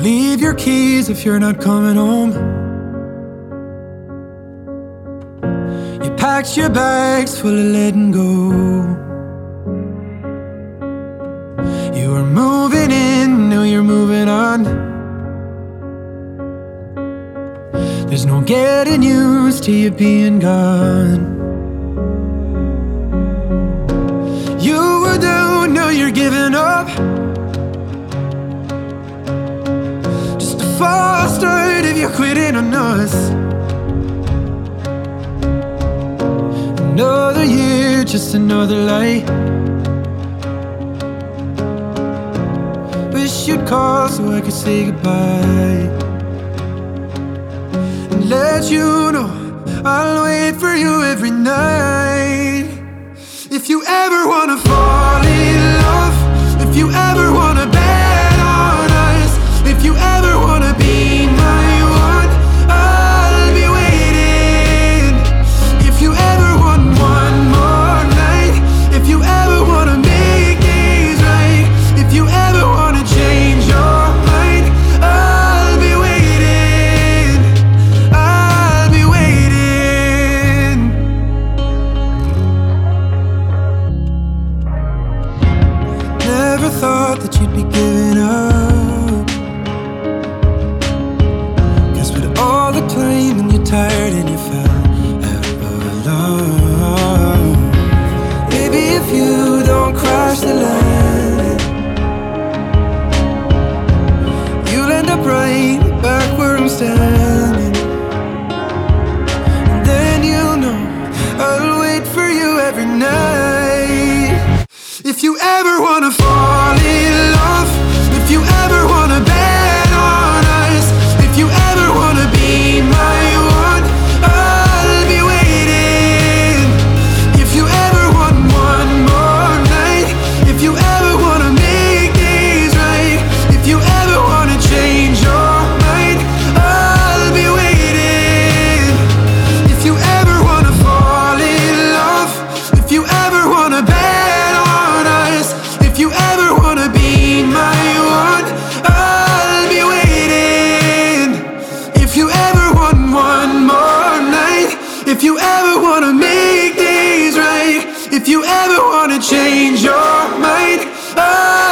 leave your keys if you're not coming home. You packed your bags full of letting go. You were moving in, now you're moving on. There's no getting used to you being gone. You were down, now you're giving up. Just a false start if you're quitting on us. Another year, just another lie. Wish you'd call so I could say goodbye and let you know I'll wait for you every night. If you ever wanna fall in love, if you ever wanna bet on us, if you ever wanna be my one, I'll be waiting. If you ever want one more night, if you ever wanna make things right, if you ever wanna change your mind, I'll be waiting. I'll be waiting. Never thought that you'd be giving up, 'cause with all the claiming you're tired and you fell out of love. Maybe if you don't crash the land, you'll end up right back where I'm standing. And then you'll know I'll wait for you every night. If you ever wanna fall in love, if you ever wanna bet on us, if you ever wanna be my one, I'll be waiting. If you ever want one more night, if you ever wanna make things right, if you ever wanna change your mind, I'll be waiting. If you ever wanna fall in love, if you ever wanna bet on us, if you ever wanna be my one, I'll be waiting. If you ever want one more night, if you ever wanna make things right, if you ever wanna change your mind,